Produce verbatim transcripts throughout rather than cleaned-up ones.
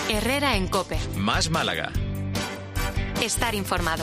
Herrera en COPE. Más Málaga. Estar informado.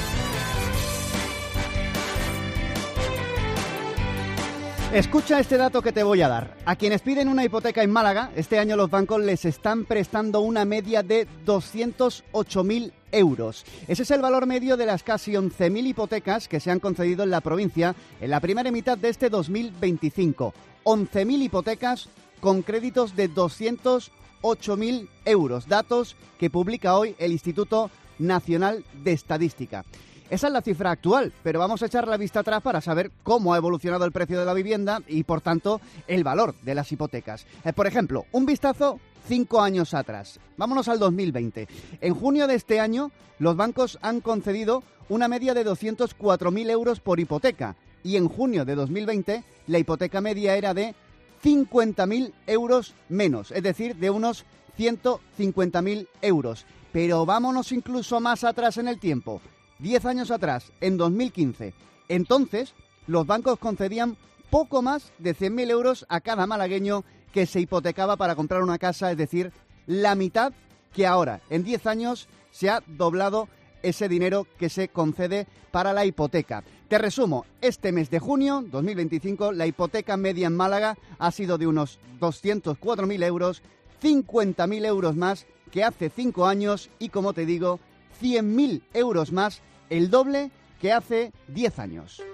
Escucha este dato que te voy a dar. A quienes piden una hipoteca en Málaga, este año los bancos les están prestando una media de doscientos ocho mil euros. Ese es el valor medio de las casi once mil hipotecas que se han concedido en la provincia en la primera mitad de este dos mil veinticinco. once mil hipotecas con créditos de doscientos ocho mil euros. Datos que publica hoy el Instituto Nacional de Estadística. Esa es la cifra actual, pero vamos a echar la vista atrás para saber cómo ha evolucionado el precio de la vivienda y, por tanto, el valor de las hipotecas. Eh, por ejemplo, un vistazo cinco años atrás. Vámonos al dos mil veinte. En junio de este año, los bancos han concedido una media de doscientos cuatro mil euros por hipoteca y en junio de dos mil veinte la hipoteca media era de cincuenta mil euros menos, es decir, de unos ciento cincuenta mil euros. Pero vámonos incluso más atrás en el tiempo. Diez años atrás, en dos mil quince, entonces los bancos concedían poco más de cien mil euros a cada malagueño que se hipotecaba para comprar una casa, es decir, la mitad que ahora. En diez años se ha doblado ese dinero que se concede para la hipoteca. Te resumo, este mes de junio dos mil veinticinco la hipoteca media en Málaga ha sido de unos doscientos cuatro mil euros, cincuenta mil euros más que hace cinco años y, como te digo, cien mil euros más, el doble que hace diez años.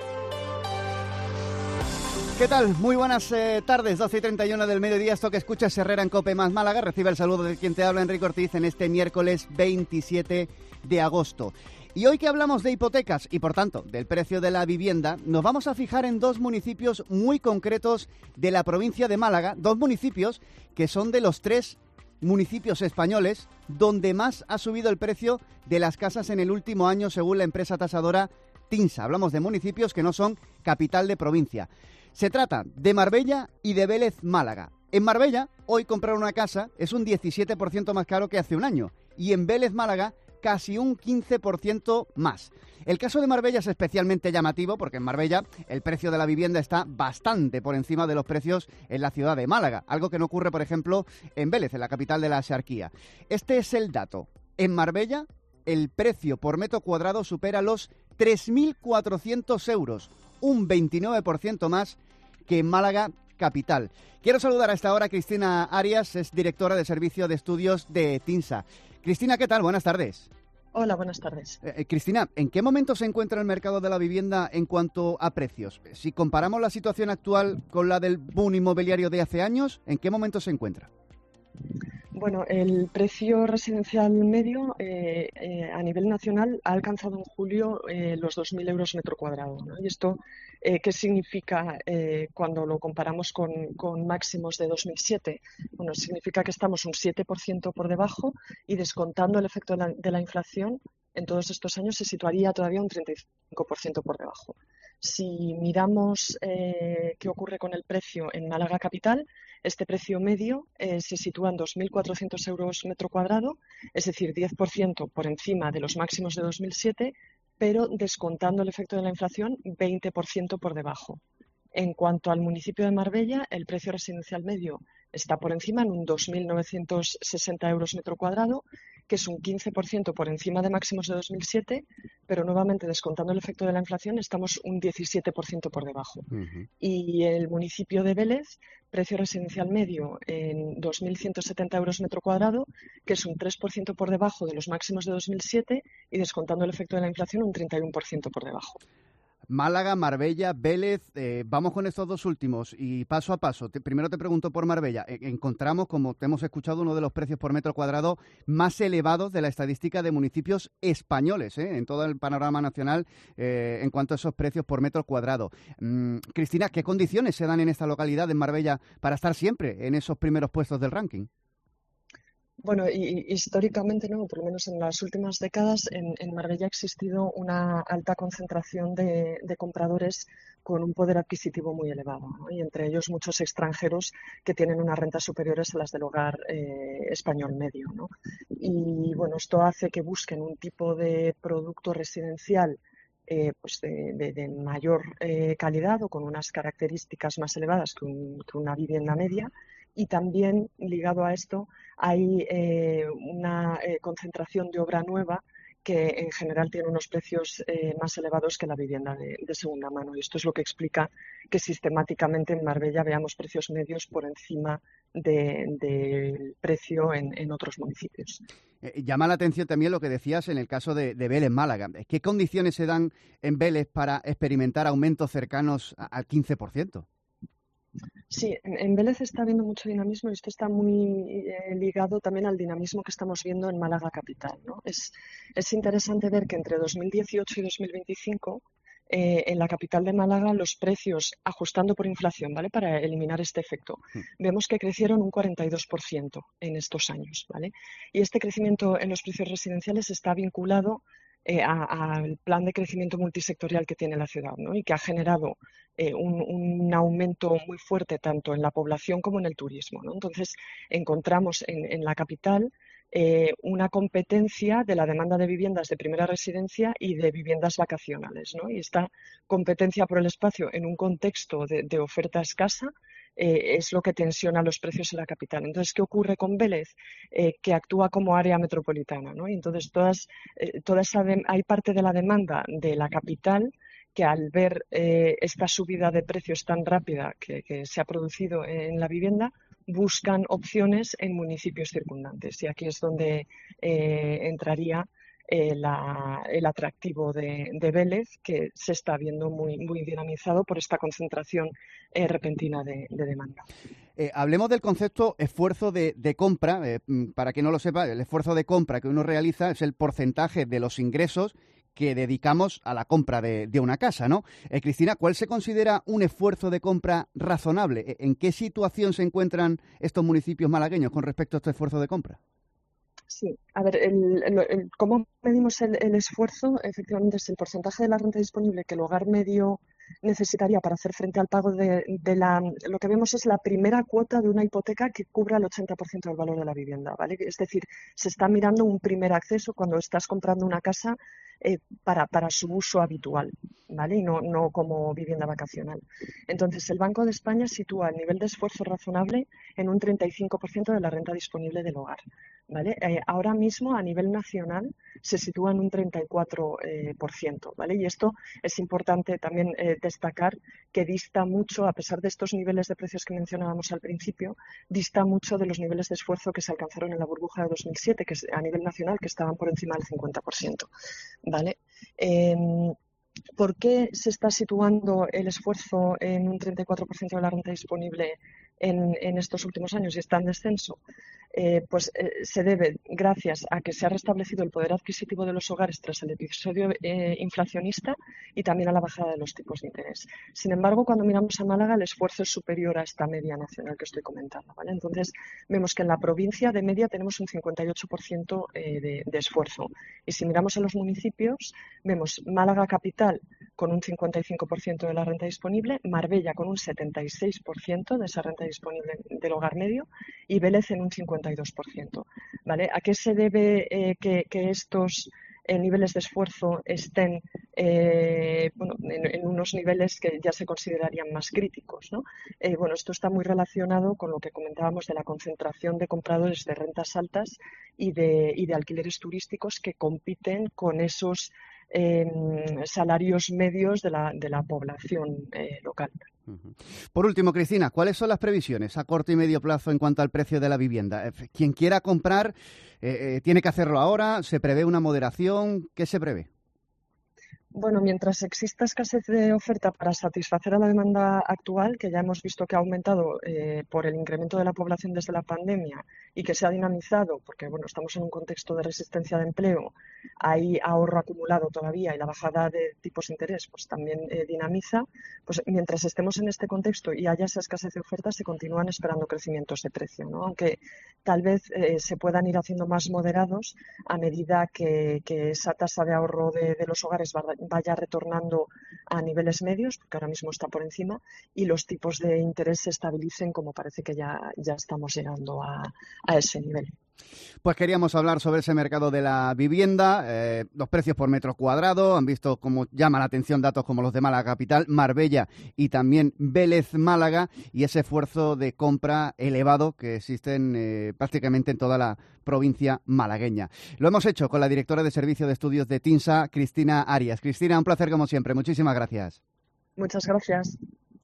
¿Qué tal? Muy buenas eh, tardes, doce y treinta y uno del mediodía. Esto que escuchas, Herrera en COPE más Málaga. Recibe el saludo de quien te habla, Enrique Ortiz, en este miércoles veintisiete de agosto. Y hoy que hablamos de hipotecas y, por tanto, del precio de la vivienda, nos vamos a fijar en dos municipios muy concretos de la provincia de Málaga. Dos municipios que son de los tres municipios españoles donde más ha subido el precio de las casas en el último año, según la empresa tasadora TINSA. Hablamos de municipios que no son capital de provincia. Se trata de Marbella y de Vélez Málaga. En Marbella, hoy comprar una casa es un diecisiete por ciento más caro que hace un año, y en Vélez Málaga casi un quince por ciento más. El caso de Marbella es especialmente llamativo porque en Marbella el precio de la vivienda está bastante por encima de los precios en la ciudad de Málaga, algo que no ocurre, por ejemplo, en Vélez, en la capital de la Axarquía. Este es el dato. En Marbella el precio por metro cuadrado supera los tres mil cuatrocientos euros, un veintinueve por ciento más que en Málaga capital. Quiero saludar a esta hora a Cristina Arias, es directora de Servicio de Estudios de TINSA. Cristina, ¿qué tal? Buenas tardes. Hola, buenas tardes. Eh, Cristina, ¿en qué momento se encuentra el mercado de la vivienda en cuanto a precios? Si comparamos la situación actual con la del boom inmobiliario de hace años, ¿en qué momento se encuentra? Bueno, el precio residencial medio eh, eh, a nivel nacional ha alcanzado en julio eh, los dos mil euros metro cuadrado, ¿no? Y esto, eh, ¿qué significa eh, cuando lo comparamos con, con máximos de dos mil siete? Bueno, significa que estamos un siete por ciento por debajo y, descontando el efecto de la, de la inflación, en todos estos años se situaría todavía un treinta y cinco por ciento por debajo. Si miramos eh, qué ocurre con el precio en Málaga capital, este precio medio eh, se sitúa en dos mil cuatrocientos euros metro cuadrado, es decir, diez por ciento por encima de los máximos de dos mil siete, pero descontando el efecto de la inflación, veinte por ciento por debajo. En cuanto al municipio de Marbella, el precio residencial medio está por encima en un dos mil novecientos sesenta euros metro cuadrado, que es un quince por ciento por encima de máximos de dos mil siete, pero nuevamente descontando el efecto de la inflación estamos un diecisiete por ciento por debajo. Uh-huh. Y el municipio de Vélez, precio residencial medio en dos mil ciento setenta euros metro cuadrado, que es un tres por ciento por debajo de los máximos de dos mil siete y descontando el efecto de la inflación un treinta y uno por ciento por debajo. Málaga, Marbella, Vélez, eh, vamos con estos dos últimos y paso a paso. Te, primero te pregunto por Marbella. Eh, encontramos, como te hemos escuchado, uno de los precios por metro cuadrado más elevados de la estadística de municipios españoles, ¿eh? En todo el panorama nacional eh, en cuanto a esos precios por metro cuadrado. Mm, Cristina, ¿qué condiciones se dan en esta localidad, en Marbella, para estar siempre en esos primeros puestos del ranking? Bueno, y, históricamente, no, por lo menos en las últimas décadas, en, en Marbella ha existido una alta concentración de, de compradores con un poder adquisitivo muy elevado, ¿no? Y entre ellos muchos extranjeros que tienen unas rentas superiores a las del hogar eh, español medio, ¿no? Y bueno, esto hace que busquen un tipo de producto residencial Eh, pues de, de, de mayor eh, calidad o con unas características más elevadas que, un, que una vivienda media, y también, ligado a esto, hay eh, una eh, concentración de obra nueva que en general tiene unos precios eh, más elevados que la vivienda de, de segunda mano. Y esto es lo que explica que sistemáticamente en Marbella veamos precios medios por encima del de precio en, en otros municipios. Eh, llama la atención también lo que decías en el caso de, de Vélez Málaga. ¿Qué condiciones se dan en Vélez para experimentar aumentos cercanos a, al quince por ciento? Sí, en, en Vélez está habiendo mucho dinamismo y esto está muy eh, ligado también al dinamismo que estamos viendo en Málaga capital, ¿no? Es, es interesante ver que entre dos mil dieciocho y dos mil veinticinco eh, en la capital de Málaga los precios, ajustando por inflación, ¿vale? Para eliminar este efecto, vemos que crecieron un cuarenta y dos por ciento en estos años, ¿vale? Y este crecimiento en los precios residenciales está vinculado eh, al plan de crecimiento multisectorial que tiene la ciudad, ¿no? Y que ha generado eh, un, un aumento muy fuerte tanto en la población como en el turismo, ¿no? Entonces, encontramos en, en la capital eh, una competencia de la demanda de viviendas de primera residencia y de viviendas vacacionales, ¿no? Y esta competencia por el espacio en un contexto de, de oferta escasa Eh, es lo que tensiona los precios en la capital. Entonces, ¿qué ocurre con Vélez? Eh, que actúa como área metropolitana, ¿no? Y entonces, todas, eh, toda esa de, hay parte de la demanda de la capital que al ver eh, esta subida de precios tan rápida que, que se ha producido en la vivienda, buscan opciones en municipios circundantes. Y aquí es donde eh, entraría Eh, la, el atractivo de, de Vélez, que se está viendo muy, muy dinamizado por esta concentración eh, repentina de, de demanda. Eh, hablemos del concepto esfuerzo de, de compra. Eh, para quien no lo sepa, el esfuerzo de compra que uno realiza es el porcentaje de los ingresos que dedicamos a la compra de, de una casa, ¿no? Eh, Cristina, ¿cuál se considera un esfuerzo de compra razonable? ¿En qué situación se encuentran estos municipios malagueños con respecto a este esfuerzo de compra? Sí, a ver, el, el, el, ¿cómo medimos el, el esfuerzo? Efectivamente, es el porcentaje de la renta disponible que el hogar medio necesitaría para hacer frente al pago de, de la... Lo que vemos es la primera cuota de una hipoteca que cubra el ochenta por ciento del valor de la vivienda, ¿vale? Es decir, se está mirando un primer acceso cuando estás comprando una casa eh, para, para su uso habitual, ¿vale? Y no, no como vivienda vacacional. Entonces, el Banco de España sitúa el nivel de esfuerzo razonable en un treinta y cinco por ciento de la renta disponible del hogar, ¿vale? Eh, ahora mismo, a nivel nacional, se sitúa en un treinta y cuatro por ciento, ¿vale? Y esto es importante también eh, destacar que dista mucho, a pesar de estos niveles de precios que mencionábamos al principio, dista mucho de los niveles de esfuerzo que se alcanzaron en la burbuja de dos mil siete, que es a nivel nacional, que estaban por encima del cincuenta por ciento, ¿vale? Eh, ¿Por qué se está situando el esfuerzo en un treinta y cuatro por ciento de la renta disponible en, en estos últimos años y está en descenso? Eh, pues eh, se debe gracias a que se ha restablecido el poder adquisitivo de los hogares tras el episodio eh, inflacionista y también a la bajada de los tipos de interés. Sin embargo, cuando miramos a Málaga, el esfuerzo es superior a esta media nacional que estoy comentando, ¿vale? Entonces, vemos que en la provincia de media tenemos un cincuenta y ocho por ciento eh, de, de esfuerzo. Y si miramos a los municipios, vemos Málaga capital con un cincuenta y cinco por ciento de la renta disponible, Marbella con un setenta y seis por ciento de esa renta disponible del hogar medio y Vélez en un cincuenta y dos por ciento, ¿vale? ¿A qué se debe eh, que, que estos eh, niveles de esfuerzo estén eh, bueno, en, en unos niveles que ya se considerarían más críticos, ¿no? Eh, bueno, esto está muy relacionado con lo que comentábamos de la concentración de compradores de rentas altas y de, y de alquileres turísticos que compiten con esos eh, salarios medios de la, de la población eh, local. Por último, Cristina, ¿cuáles son las previsiones a corto y medio plazo en cuanto al precio de la vivienda? Quien quiera comprar, eh, eh, ¿tiene que hacerlo ahora? ¿Se prevé una moderación? ¿Qué se prevé? Bueno, mientras exista escasez de oferta para satisfacer a la demanda actual, que ya hemos visto que ha aumentado eh, por el incremento de la población desde la pandemia y que se ha dinamizado, porque bueno, estamos en un contexto de resistencia de empleo, hay ahorro acumulado todavía y la bajada de tipos de interés pues también eh, dinamiza, pues mientras estemos en este contexto y haya esa escasez de oferta, se continúan esperando crecimientos de precio, ¿no? Aunque tal vez eh, se puedan ir haciendo más moderados a medida que, que esa tasa de ahorro de, de los hogares va vaya retornando a niveles medios, porque ahora mismo está por encima, y los tipos de interés se estabilicen, como parece que ya, ya estamos llegando a, a ese nivel. Pues queríamos hablar sobre ese mercado de la vivienda, eh, los precios por metro cuadrado. Han visto cómo llama la atención datos como los de Málaga Capital, Marbella y también Vélez Málaga, y ese esfuerzo de compra elevado que existen eh, prácticamente en toda la provincia malagueña. Lo hemos hecho con la directora de Servicio de Estudios de TINSA, Cristina Arias. Cristina, un placer como siempre. Muchísimas gracias. Muchas gracias.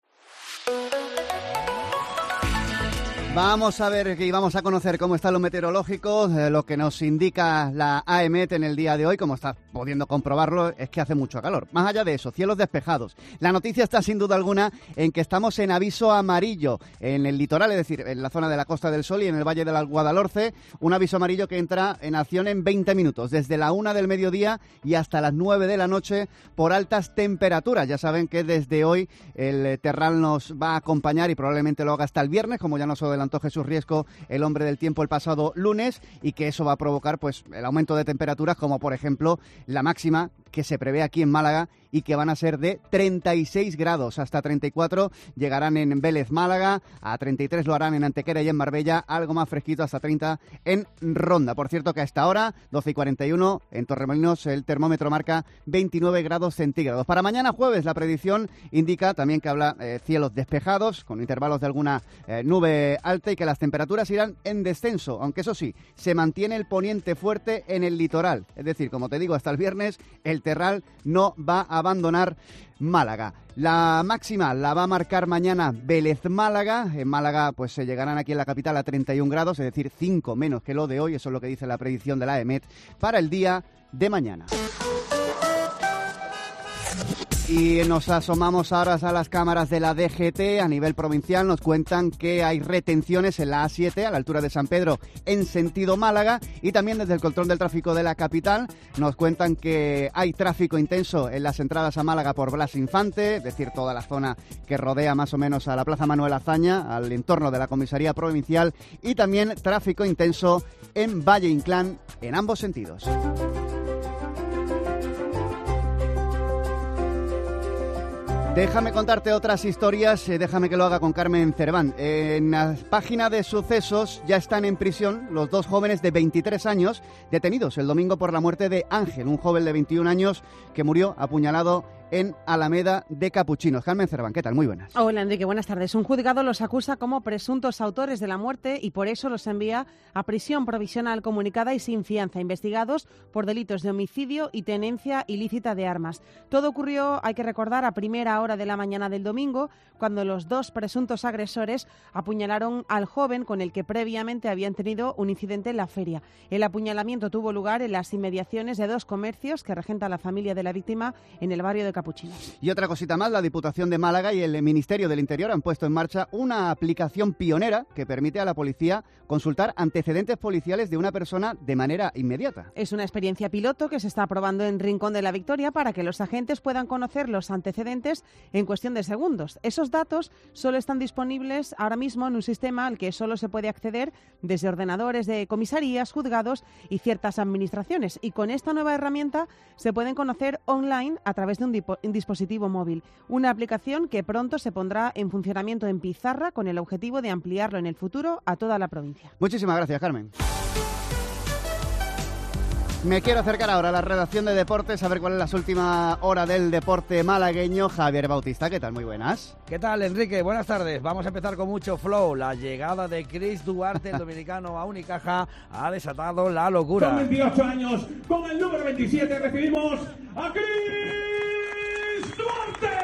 Vamos a ver y vamos a conocer cómo están los meteorológicos. Eh, lo que nos indica la A E M E T en el día de hoy, como está pudiendo comprobarlo, es que hace mucho calor. Más allá de eso, cielos despejados. La noticia está sin duda alguna en que estamos en aviso amarillo en el litoral, es decir, en la zona de la Costa del Sol y en el Valle del Guadalhorce. Un aviso amarillo que entra en acción en veinte minutos, desde la una del mediodía y hasta las nueve de la noche, por altas temperaturas. Ya saben que desde hoy el terral nos va a acompañar y probablemente lo haga hasta el viernes, como ya nos adelantó Jesús Riesco, el hombre del tiempo, el pasado lunes, y que eso va a provocar pues el aumento de temperaturas, como por ejemplo la máxima que se prevé aquí en Málaga y que van a ser de treinta y seis grados, hasta treinta y cuatro llegarán en Vélez Málaga, a treinta y tres lo harán en Antequera y en Marbella, algo más fresquito hasta treinta en Ronda. Por cierto que a esta hora, doce y cuarenta y uno, en Torremolinos el termómetro marca veintinueve grados centígrados. Para mañana jueves la predicción indica también que habla eh, cielos despejados, con intervalos de alguna eh, nube alta, y que las temperaturas irán en descenso, aunque eso sí, se mantiene el poniente fuerte en el litoral. Es decir, como te digo, hasta el viernes el terral no va a abandonar Málaga. La máxima la va a marcar mañana Vélez Málaga. En Málaga pues se llegarán aquí en la capital a treinta y un grados, es decir, cinco menos que lo de hoy. Eso es lo que dice la predicción de la A E M E T para el día de mañana. Y nos asomamos ahora a las cámaras de la D G T. A nivel provincial nos cuentan que hay retenciones en la A siete, a la altura de San Pedro, en sentido Málaga, y también desde el control del tráfico de la capital nos cuentan que hay tráfico intenso en las entradas a Málaga por Blas Infante, es decir, toda la zona que rodea más o menos a la Plaza Manuel Azaña, al entorno de la comisaría provincial, y también tráfico intenso en Valle Inclán en ambos sentidos. Déjame contarte otras historias, eh, déjame que lo haga con Carmen Cerván. Eh, en la página de sucesos ya están en prisión los dos jóvenes de veintitrés años detenidos el domingo por la muerte de Ángel, un joven de veintiún años que murió apuñalado en Alameda de Capuchinos. Carmen Cerván, ¿qué tal? Muy buenas. Hola, Enrique, buenas tardes. Un juzgado los acusa como presuntos autores de la muerte y por eso los envía a prisión provisional comunicada y sin fianza, investigados por delitos de homicidio y tenencia ilícita de armas. Todo ocurrió, hay que recordar, a primera hora de la mañana del domingo, cuando los dos presuntos agresores apuñalaron al joven con el que previamente habían tenido un incidente en la feria. El apuñalamiento tuvo lugar en las inmediaciones de dos comercios que regenta la familia de la víctima en el barrio de Capuchinos. Y otra cosita más, la Diputación de Málaga y el Ministerio del Interior han puesto en marcha una aplicación pionera que permite a la policía consultar antecedentes policiales de una persona de manera inmediata. Es una experiencia piloto que se está aprobando en Rincón de la Victoria para que los agentes puedan conocer los antecedentes en cuestión de segundos. Esos datos solo están disponibles ahora mismo en un sistema al que solo se puede acceder desde ordenadores de comisarías, juzgados y ciertas administraciones. Y con esta nueva herramienta se pueden conocer online a través de un dispositivo un dispositivo móvil, una aplicación que pronto se pondrá en funcionamiento en pizarra con el objetivo de ampliarlo en el futuro a toda la provincia. Muchísimas gracias, Carmen. Me quiero acercar ahora a la redacción de deportes, a ver cuál es la última hora del deporte malagueño. Javier Bautista, ¿qué tal? Muy buenas. ¿Qué tal, Enrique? Buenas tardes. Vamos a empezar con mucho flow. La llegada de Chris Duarte, el dominicano, a Unicaja, ha desatado la locura. Con veintiocho años, con el número veintisiete, recibimos a Chris Duarte.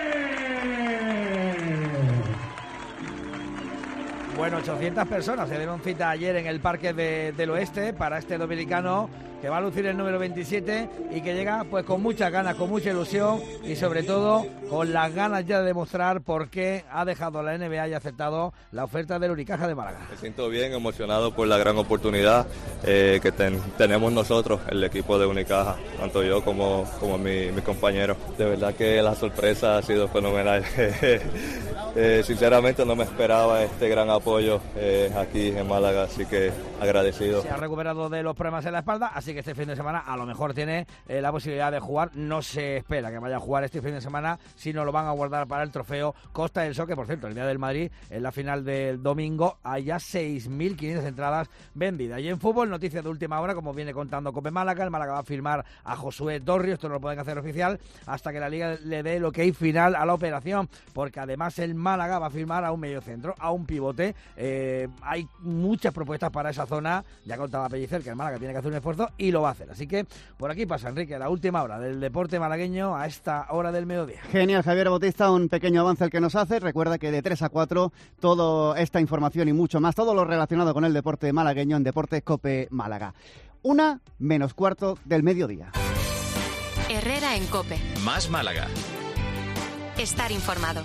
Bueno, ochocientas personas se dieron cita ayer en el Parque de, del Oeste para este dominicano que va a lucir el número veintisiete y que llega pues con muchas ganas, con mucha ilusión y sobre todo con las ganas ya de demostrar por qué ha dejado la N B A y ha aceptado la oferta del Unicaja de Málaga. Me siento bien, emocionado por la gran oportunidad eh, que ten, tenemos nosotros, el equipo de Unicaja, tanto yo como, como mi, mis compañeros. De verdad que la sorpresa ha sido fenomenal. eh, sinceramente no me esperaba este gran apoyo eh, aquí en Málaga, así que agradecido. Se ha recuperado de los problemas en la espalda, así que este fin de semana a lo mejor tiene eh, la posibilidad de jugar. No se espera que vaya a jugar este fin de semana, sino lo van a guardar para el trofeo Costa del Sol, que por cierto, el día del Madrid, en la final del domingo, hay ya seis mil quinientas entradas vendidas. Y en fútbol, noticias de última hora, como viene contando Cope Málaga, el Málaga va a firmar a Josué Dorrio, esto no lo pueden hacer oficial, hasta que la Liga le dé el ok final a la operación, porque además el Málaga va a firmar a un mediocentro, a un pivote. Eh, hay muchas propuestas para esa zona, ya contaba Pellicer que el Málaga tiene que hacer un esfuerzo y lo va a hacer. Así que por aquí pasa, Enrique, la última hora del deporte malagueño a esta hora del mediodía. Genial, Javier Bautista, un pequeño avance el que nos hace. Recuerda que de tres a cuatro, toda esta información y mucho más, todo lo relacionado con el deporte malagueño en Deportes Cope Málaga. Una menos cuarto del mediodía. Herrera en Cope. Más Málaga. Estar informado.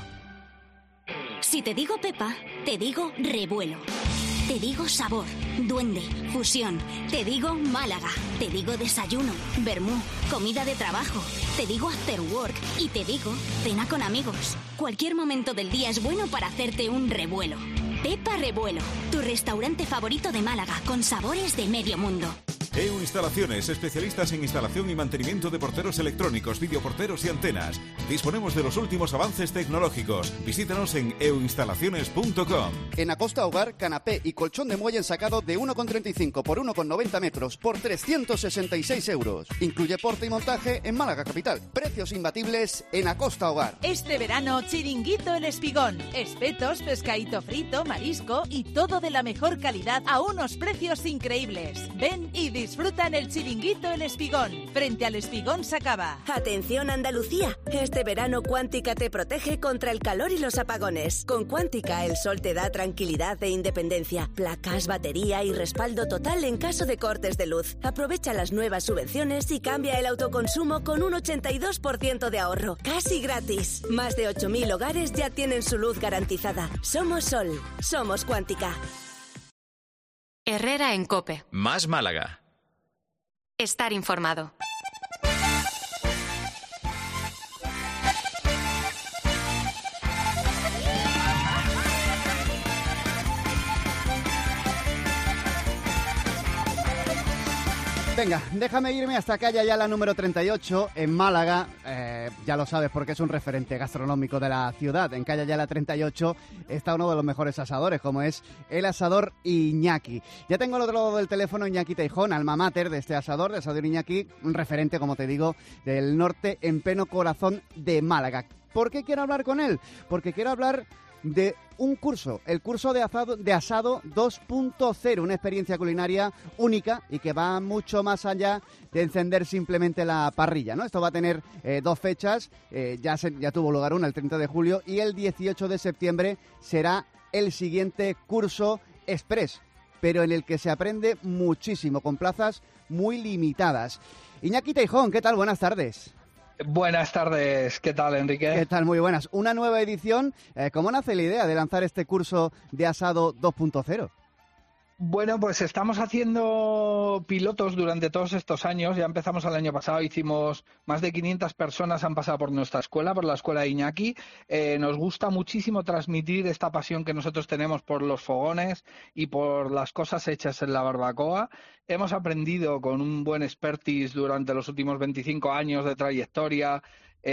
Si te digo Pepa, te digo revuelo. Te digo sabor, duende, fusión. Te digo Málaga. Te digo desayuno, vermú, comida de trabajo. Te digo after work y te digo cena con amigos. Cualquier momento del día es bueno para hacerte un revuelo. Pepa Revuelo, tu restaurante favorito de Málaga, con sabores de medio mundo. E U Instalaciones, especialistas en instalación y mantenimiento de porteros electrónicos, videoporteros y antenas. Disponemos de los últimos avances tecnológicos. Visítanos en e u instalaciones punto com. En Acosta Hogar, canapé y colchón de muelle ensacado de uno con treinta y cinco por uno con noventa metros por trescientos sesenta y seis euros. Incluye porte y montaje en Málaga capital. Precios imbatibles en Acosta Hogar. Este verano, Chiringuito El Espigón. Espetos, pescadito frito, marisco y todo de la mejor calidad a unos precios increíbles. Ven y disfruta en el Chiringuito El Espigón, frente al Espigón Sacaba. Atención Andalucía, este verano Cuántica te protege contra el calor y los apagones. Con Cuántica el sol te da tranquilidad e independencia, placas, batería y respaldo total en caso de cortes de luz. Aprovecha las nuevas subvenciones y cambia el autoconsumo con un ochenta y dos por ciento de ahorro, casi gratis. Más de ocho mil hogares ya tienen su luz garantizada. Somos Sol, somos Cuántica. Herrera en Cope. Más Málaga. Estar informado. Venga, déjame irme hasta Calla Yala número treinta y ocho, en Málaga. Eh, ya lo sabes porque es un referente gastronómico de la ciudad. En Calla Yala treinta y ocho está uno de los mejores asadores, como es el asador Iñaki. Ya tengo al otro lado del teléfono Iñaki Teijón, alma mater de este asador, de Asador Iñaki, un referente, como te digo, del norte en pleno corazón de Málaga. ¿Por qué quiero hablar con él? Porque quiero hablar de un curso, el curso de asado, de asado dos punto cero, una experiencia culinaria única y que va mucho más allá de encender simplemente la parrilla, ¿no? Esto va a tener eh, dos fechas, eh, ya, se, ya tuvo lugar una, el treinta de julio, y el dieciocho de septiembre será el siguiente curso express, pero en el que se aprende muchísimo, con plazas muy limitadas. Iñaki Teijón, ¿qué tal? Buenas tardes. Buenas tardes, ¿qué tal, Enrique? ¿Qué tal? Muy buenas. Una nueva edición. Eh, ¿Cómo nace la idea de lanzar este curso de asado dos punto cero? Bueno, pues estamos haciendo pilotos durante todos estos años. Ya empezamos el año pasado, hicimos más de quinientas personas han pasado por nuestra escuela, por la escuela de Iñaki. Eh, nos gusta muchísimo transmitir esta pasión que nosotros tenemos por los fogones y por las cosas hechas en la barbacoa. Hemos aprendido con un buen expertise durante los últimos veinticinco años de trayectoria,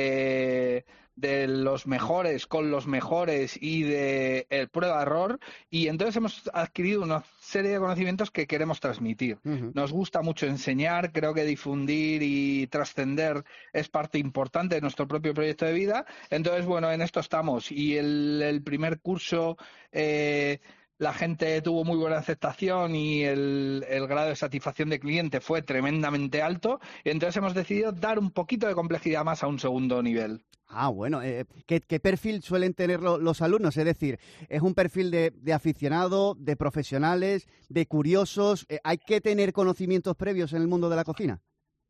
eh, de los mejores con los mejores y de el prueba-error, y entonces hemos adquirido una serie de conocimientos que queremos transmitir. Uh-huh. Nos gusta mucho enseñar, creo que difundir y trascender es parte importante de nuestro propio proyecto de vida. Entonces, bueno, en esto estamos. Y el, el primer curso... Eh, la gente tuvo muy buena aceptación y el, el grado de satisfacción de cliente fue tremendamente alto. Y entonces hemos decidido dar un poquito de complejidad más a un segundo nivel. Ah, bueno. Eh, ¿qué, ¿Qué perfil suelen tener lo, los alumnos? Es decir, ¿es un perfil de, de aficionado, de profesionales, de curiosos? Eh, ¿Hay que tener conocimientos previos en el mundo de la cocina?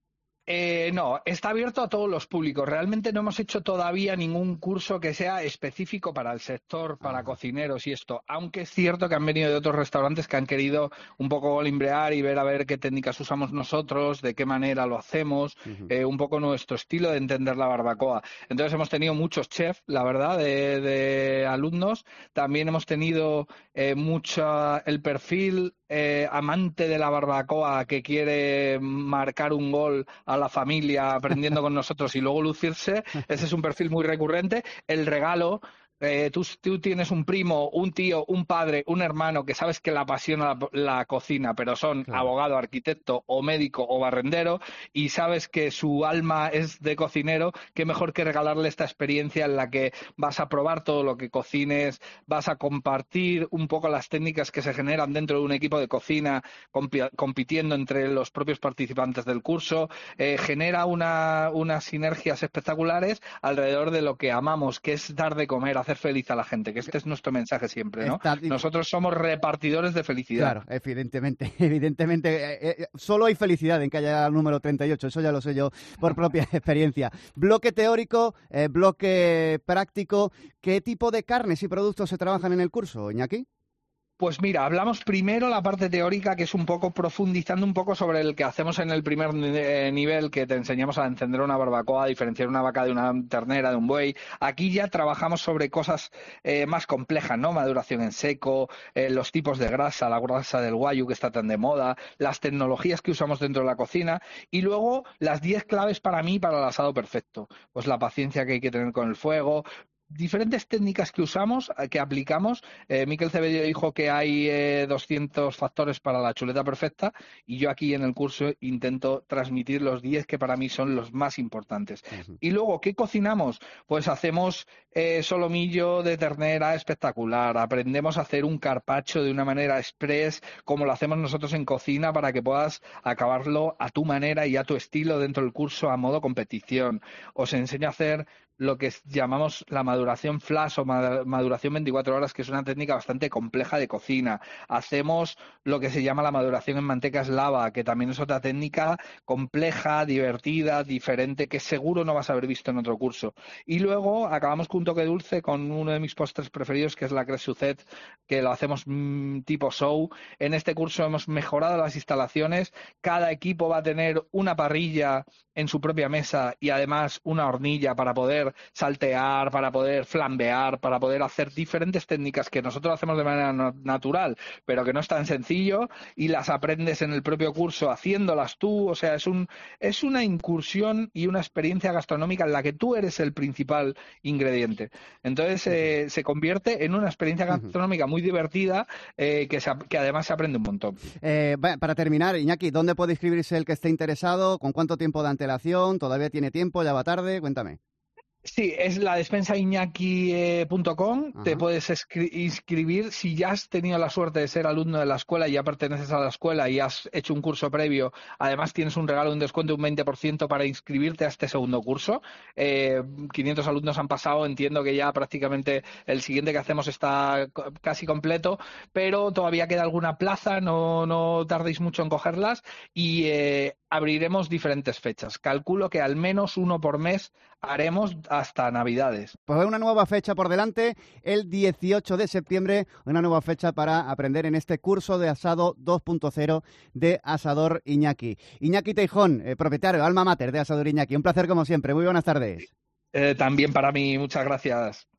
Eh, no, está abierto a todos los públicos. Realmente no hemos hecho todavía ningún curso que sea específico para el sector, para ah. cocineros y esto. Aunque es cierto que han venido de otros restaurantes que han querido un poco golimbrear y ver a ver qué técnicas usamos nosotros, de qué manera lo hacemos, uh-huh. eh, un poco nuestro estilo de entender la barbacoa. Entonces hemos tenido muchos chefs, la verdad, de, de alumnos. También hemos tenido eh, mucho el perfil eh, amante de la barbacoa que quiere marcar un gol a la familia aprendiendo con nosotros y luego lucirse. Ese es un perfil muy recurrente. El regalo. Eh, tú, tú tienes un primo, un tío, un padre, un hermano que sabes que le apasiona la, la cocina, pero son claro. abogado, arquitecto o médico o barrendero y sabes que su alma es de cocinero, qué mejor que regalarle esta experiencia en la que vas a probar todo lo que cocines, vas a compartir un poco las técnicas que se generan dentro de un equipo de cocina, compi- compitiendo entre los propios participantes del curso, eh, genera una, unas sinergias espectaculares alrededor de lo que amamos, que es dar de comer, hacer feliz a la gente, que este es nuestro mensaje siempre, ¿no? Está... Nosotros somos repartidores de felicidad. Claro, evidentemente, evidentemente. Eh, eh, solo hay felicidad en que haya el número treinta y ocho, eso ya lo sé yo por propia experiencia. Bloque teórico, eh, bloque práctico. ¿Qué tipo de carnes y productos se trabajan en el curso, Iñaki? Pues mira, hablamos primero la parte teórica, que es un poco profundizando un poco sobre el que hacemos en el primer nivel, que te enseñamos a encender una barbacoa, a diferenciar una vaca de una ternera, de un buey. Aquí ya trabajamos sobre cosas eh, más complejas, ¿no? Maduración en seco, eh, los tipos de grasa, la grasa del wagyu que está tan de moda, las tecnologías que usamos dentro de la cocina y luego las diez claves para mí para el asado perfecto. Pues la paciencia que hay que tener con el fuego, diferentes técnicas que usamos, que aplicamos. Eh, Miquel Cebedio dijo que hay eh, doscientos factores para la chuleta perfecta y yo aquí en el curso intento transmitir los diez que para mí son los más importantes. Uh-huh. Y luego, ¿qué cocinamos? Pues hacemos eh, solomillo de ternera espectacular, aprendemos a hacer un carpaccio de una manera express, como lo hacemos nosotros en cocina, para que puedas acabarlo a tu manera y a tu estilo dentro del curso a modo competición. Os enseño a hacer lo que llamamos la maduración flash o maduración veinticuatro horas, que es una técnica bastante compleja de cocina. Hacemos lo que se llama la maduración en manteca eslava, que también es otra técnica compleja, divertida, diferente, que seguro no vas a haber visto en otro curso. Y luego acabamos con un toque dulce con uno de mis postres preferidos, que es la crème suzette, que lo hacemos mmm, tipo show. En este curso hemos mejorado las instalaciones. Cada equipo va a tener una parrilla en su propia mesa y además una hornilla para poder saltear, para poder flambear, para poder hacer diferentes técnicas que nosotros hacemos de manera no- natural, pero que no es tan sencillo, y las aprendes en el propio curso haciéndolas tú. O sea, es un es una incursión y una experiencia gastronómica en la que tú eres el principal ingrediente. Entonces eh, se convierte en una experiencia gastronómica muy divertida, eh, que, se, que además se aprende un montón. Eh, para terminar, Iñaki, ¿dónde puede inscribirse el que esté interesado? ¿Con cuánto tiempo de antelación? ¿Todavía tiene tiempo? ¿Ya va tarde? Cuéntame. Sí, es la despensa iñaki punto com. Eh, te puedes escri- inscribir si ya has tenido la suerte de ser alumno de la escuela y ya perteneces a la escuela y has hecho un curso previo. Además tienes un regalo, un descuento de un veinte por ciento para inscribirte a este segundo curso. Eh, quinientos alumnos han pasado, entiendo que ya prácticamente el siguiente que hacemos está casi completo, pero todavía queda alguna plaza, no, no tardéis mucho en cogerlas y eh, abriremos diferentes fechas. Calculo que al menos uno por mes haremos hasta Navidades. Pues hay una nueva fecha por delante, el dieciocho de septiembre, una nueva fecha para aprender en este curso de asado dos punto cero de Asador Iñaki. Iñaki Teijón, eh, propietario, alma mater de Asador Iñaki. Un placer como siempre. Muy buenas tardes. Eh, también para mí, muchas gracias.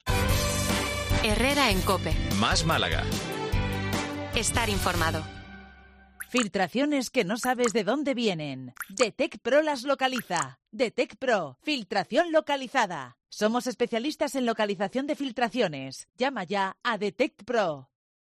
Herrera en COPE. Más Málaga. Estar informado. Filtraciones que no sabes de dónde vienen. Detect Pro las localiza. Detect Pro, filtración localizada. Somos especialistas en localización de filtraciones. Llama ya a Detect Pro.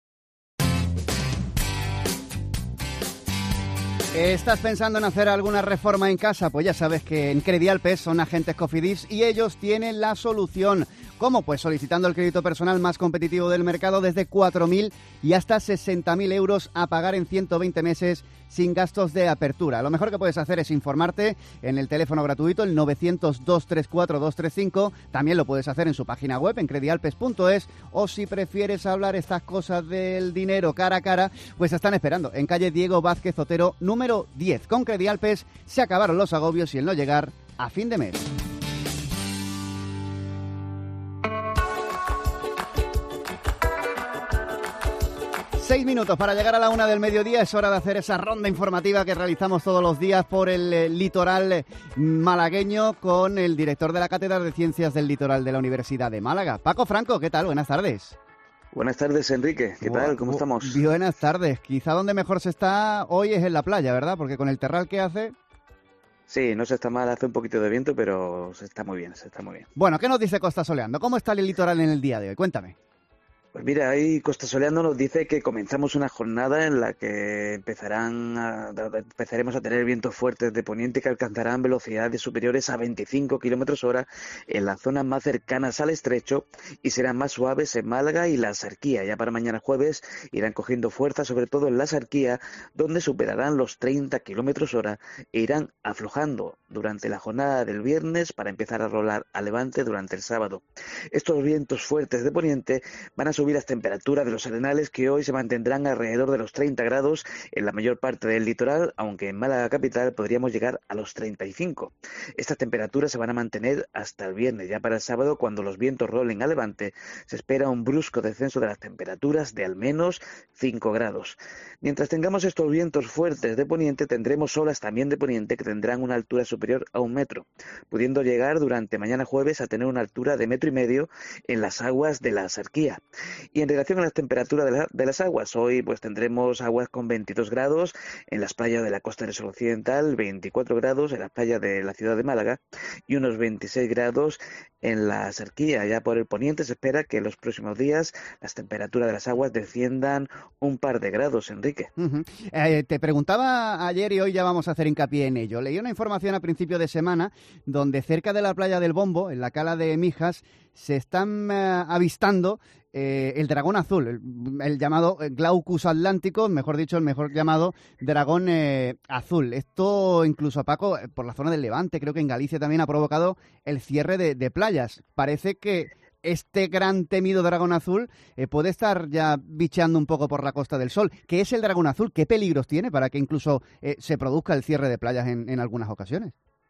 ¿Estás pensando en hacer alguna reforma en casa? Pues ya sabes que en Credialpes son agentes Cofidis y ellos tienen la solución. ¿Cómo? Pues solicitando el crédito personal más competitivo del mercado desde cuatro mil y hasta sesenta mil euros a pagar en ciento veinte meses sin gastos de apertura. Lo mejor que puedes hacer es informarte en el teléfono gratuito, el novecientos, doscientos treinta y cuatro, doscientos treinta y cinco. También lo puedes hacer en su página web, en credialpes punto es, o si prefieres hablar estas cosas del dinero cara a cara, pues están esperando en calle Diego Vázquez Otero, número diez. Con Credialpes se acabaron los agobios y el no llegar a fin de mes. Seis minutos para llegar a la una del mediodía. Es hora de hacer esa ronda informativa que realizamos todos los días por el eh, litoral malagueño con el director de la Cátedra de Ciencias del Litoral de la Universidad de Málaga. Paco Franco, ¿qué tal? Buenas tardes. Buenas tardes, Enrique. ¿Qué tal? ¿Cómo estamos? Buenas tardes. Quizá donde mejor se está hoy es en la playa, ¿verdad? Porque con el terral que hace... Sí, no se está mal, hace un poquito de viento, pero se está muy bien, se está muy bien. Bueno, ¿qué nos dice Costa Soleando? ¿Cómo está el litoral en el día de hoy? Cuéntame. Pues mira, ahí Costa Soleando nos dice que comenzamos una jornada en la que empezarán a, empezaremos a tener vientos fuertes de poniente que alcanzarán velocidades superiores a veinticinco kilómetros hora en las zonas más cercanas al estrecho y serán más suaves en Málaga y la Axarquía. Ya para mañana jueves irán cogiendo fuerza, sobre todo en la Axarquía, donde superarán los treinta kilómetros hora e irán aflojando durante la jornada del viernes para empezar a rolar a levante durante el sábado. Estos vientos fuertes de poniente van a subir las temperaturas de los arenales, que hoy se mantendrán alrededor de los treinta grados en la mayor parte del litoral, aunque en Málaga capital podríamos llegar a los treinta y cinco. Estas temperaturas se van a mantener hasta el viernes. Ya para el sábado, cuando los vientos rolen a levante, se espera un brusco descenso de las temperaturas de al menos cinco grados. Mientras tengamos estos vientos fuertes de poniente, tendremos olas también de poniente que tendrán una altura superior a un metro, pudiendo llegar durante mañana jueves a tener una altura de metro y medio en las aguas de la Axarquía. Y en relación a las temperaturas de, la, de las aguas, hoy pues tendremos aguas con veintidós grados en las playas de la costa del sur occidental, veinticuatro grados en las playas de la ciudad de Málaga y unos veintiséis grados en la Axarquía. Ya por el poniente se espera que en los próximos días las temperaturas de las aguas desciendan un par de grados, Enrique. Uh-huh. Eh, te preguntaba ayer y hoy ya vamos a hacer hincapié en ello. Leí una información a principio de semana donde cerca de la playa del Bombo, en la cala de Mijas, se están uh, avistando eh, el dragón azul, el, el llamado Glaucus atlántico, mejor dicho, el mejor llamado dragón eh, azul. Esto incluso, Paco, por la zona del Levante, creo que en Galicia también ha provocado el cierre de, de playas. Parece que este gran temido dragón azul eh, puede estar ya bicheando un poco por la Costa del Sol. ¿Qué es el dragón azul? ¿Qué peligros tiene para que incluso eh, se produzca el cierre de playas en, en algunas ocasiones?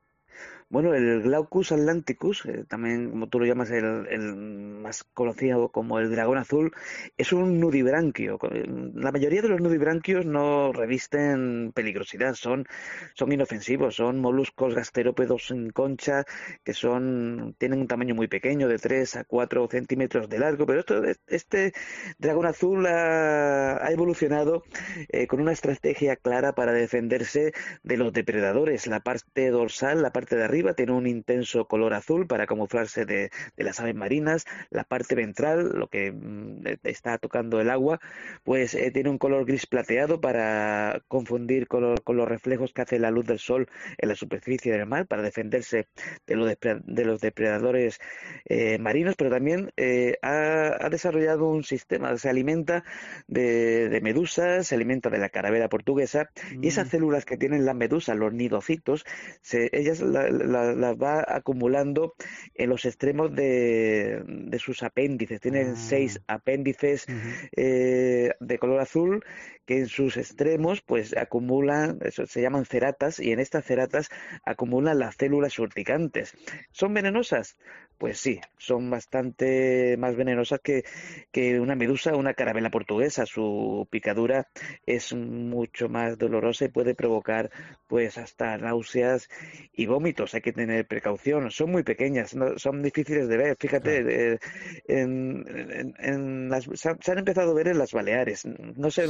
Bueno, el Glaucus atlanticus, eh, también como tú lo llamas, el, el más conocido como el dragón azul, es un nudibranquio. La mayoría de los nudibranquios no revisten peligrosidad, son, son inofensivos, son moluscos gasterópodos en concha que son tienen un tamaño muy pequeño, de tres a cuatro centímetros de largo, pero esto, este dragón azul ha, ha evolucionado eh, con una estrategia clara para defenderse de los depredadores. La parte dorsal, la parte de arriba, tiene un intenso color azul para camuflarse de, de las aves marinas. La parte ventral, lo que mm, está tocando el agua, pues eh, tiene un color gris plateado para confundir color, con los reflejos que hace la luz del sol en la superficie del mar, para defenderse de los, de los depredadores eh, marinos, pero también eh, ha, ha desarrollado un sistema, se alimenta de, de medusas, se alimenta de la carabela portuguesa, mm. y esas células que tienen las medusas, los nidocitos, se, ellas la, las la va acumulando en los extremos de, de sus apéndices. Tienen ah. seis apéndices uh-huh. eh, de color azul que en sus extremos pues acumulan, eso se llaman ceratas, y en estas ceratas acumulan las células urticantes. ¿Son venenosas? Pues sí, son bastante más venenosas que, que una medusa o una carabela portuguesa. Su picadura es mucho más dolorosa y puede provocar pues hasta náuseas y vómitos. Hay que tener precaución. Son muy pequeñas, no, son difíciles de ver. Fíjate, claro. eh, en, en, en las, se han empezado a ver en las Baleares. No se sí. veía desde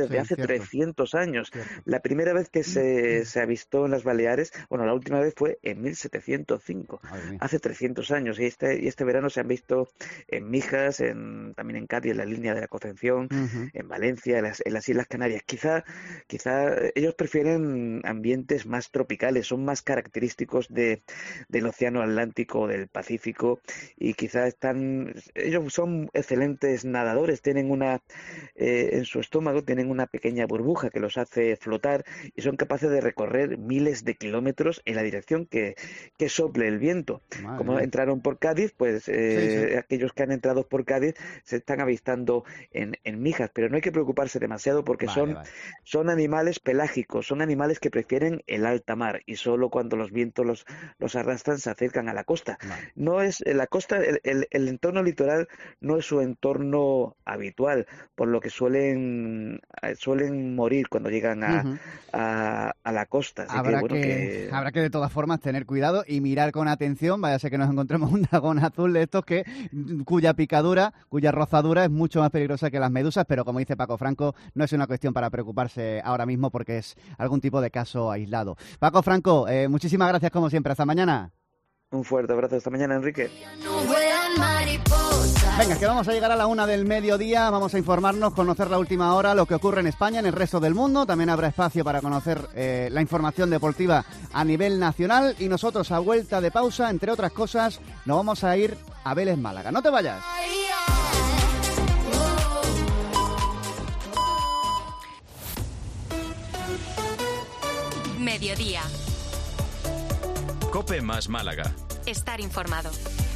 desde sí, hace cierto. trescientos años. Cierto. La primera vez que se, se avistó en las Baleares, bueno, la última vez fue en mil setecientos cinco, hace trescientos años, y este, y este verano se han visto en Mijas, en, también en Cádiz, en la línea de la Concepción, uh-huh. en Valencia, en las, en las Islas Canarias. Quizá, quizá ellos prefieren ambientes más tropicales, son más característicos de, del Océano Atlántico o del Pacífico, y quizá están, ellos son excelentes nadadores, tienen una, eh, en su estómago tienen una pequeña burbuja que los hace flotar y son capaces de recorrer miles de kilómetros en la dirección que, que sople el viento. Madre Como mía. entraron por Cádiz, pues eh, sí, sí. aquellos que han entrado por Cádiz se están avistando en, en Mijas, pero no hay que preocuparse demasiado porque vale, son, vale. son animales pelágicos, son animales que prefieren el alta mar y solo cuando los vientos los, los arrastran se acercan a la costa. Vale. No es la costa, el, el, el entorno litoral no es su entorno habitual, por lo que suelen suelen morir cuando llegan a, uh-huh. a, a la costa. Así habrá, que, bueno, que, que... habrá que de todas formas tener cuidado y mirar con atención, vaya a ser que nos encontremos un dragón azul de estos que cuya picadura, cuya rozadura es mucho más peligrosa que las medusas, pero como dice Paco Franco, no es una cuestión para preocuparse ahora mismo porque es algún tipo de caso aislado. Paco Franco, eh, muchísimas gracias como siempre, hasta mañana. Un fuerte abrazo, hasta mañana, Enrique. Venga, que vamos a llegar a la una del mediodía, vamos a informarnos, conocer la última hora, lo que ocurre en España, en el resto del mundo. También habrá espacio para conocer eh, la información deportiva a nivel nacional. Y nosotros, a vuelta de pausa, entre otras cosas, nos vamos a ir a Vélez Málaga. ¡No te vayas! Mediodía. COPE más Málaga. Estar informado.